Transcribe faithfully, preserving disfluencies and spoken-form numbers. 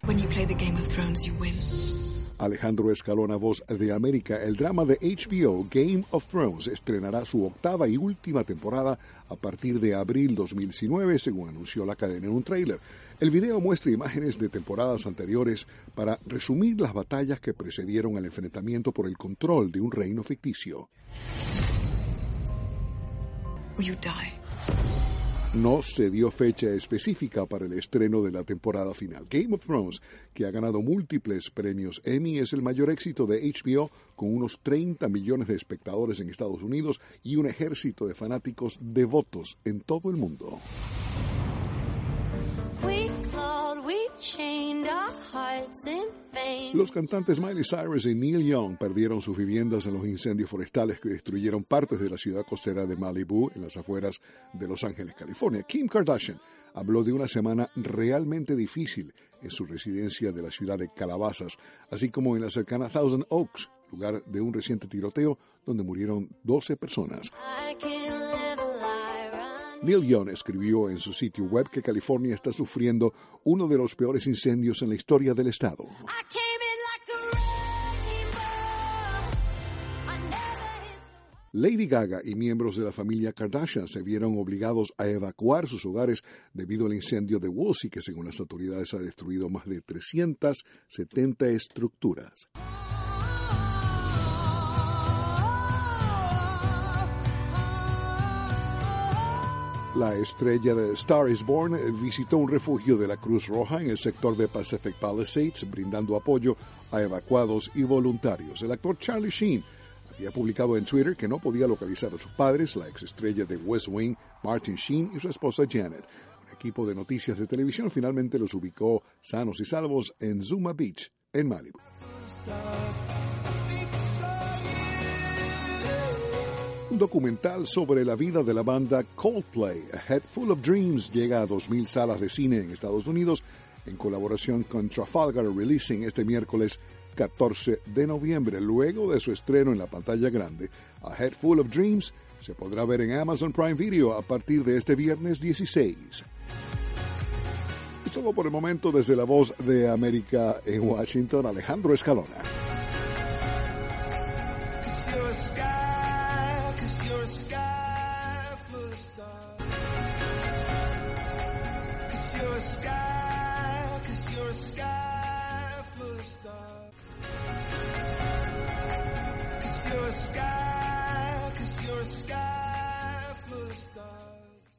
When you play the Game of Thrones, you win. Alejandro Escalona, voz de América. El drama de H B O Game of Thrones estrenará su octava y última temporada a partir de abril dos mil diecinueve, según anunció la cadena en un tráiler. El video muestra imágenes de temporadas anteriores para resumir las batallas que precedieron al enfrentamiento por el control de un reino ficticio. Will you die? No se dio fecha específica para el estreno de la temporada final. Game of Thrones, que ha ganado múltiples premios Emmy, es el mayor éxito de H B O, con unos treinta millones de espectadores en Estados Unidos y un ejército de fanáticos devotos en todo el mundo. Los cantantes Miley Cyrus y Neil Young perdieron sus viviendas en los incendios forestales que destruyeron partes de la ciudad costera de Malibu, en las afueras de Los Ángeles, California. Kim Kardashian habló de una semana realmente difícil en su residencia de la ciudad de Calabazas, así como en la cercana Thousand Oaks, lugar de un reciente tiroteo donde murieron doce personas. Neil Young escribió en su sitio web que California está sufriendo uno de los peores incendios en la historia del estado. Lady Gaga y miembros de la familia Kardashian se vieron obligados a evacuar sus hogares debido al incendio de Woolsey, que según las autoridades ha destruido más de trescientas setenta estructuras. La estrella de Star is Born visitó un refugio de la Cruz Roja en el sector de Pacific Palisades, brindando apoyo a evacuados y voluntarios. El actor Charlie Sheen había publicado en Twitter que no podía localizar a sus padres, la exestrella de West Wing, Martin Sheen, y su esposa Janet. Un equipo de noticias de televisión finalmente los ubicó sanos y salvos en Zuma Beach, en Malibu. Un documental sobre la vida de la banda Coldplay, A Head Full of Dreams, llega a dos mil salas de cine en Estados Unidos en colaboración con Trafalgar Releasing este miércoles catorce de noviembre. Luego de su estreno en la pantalla grande, A Head Full of Dreams se podrá ver en Amazon Prime Video a partir de este viernes dieciséis. Y todo por el momento, desde la Voz de América en Washington, Alejandro Escalona.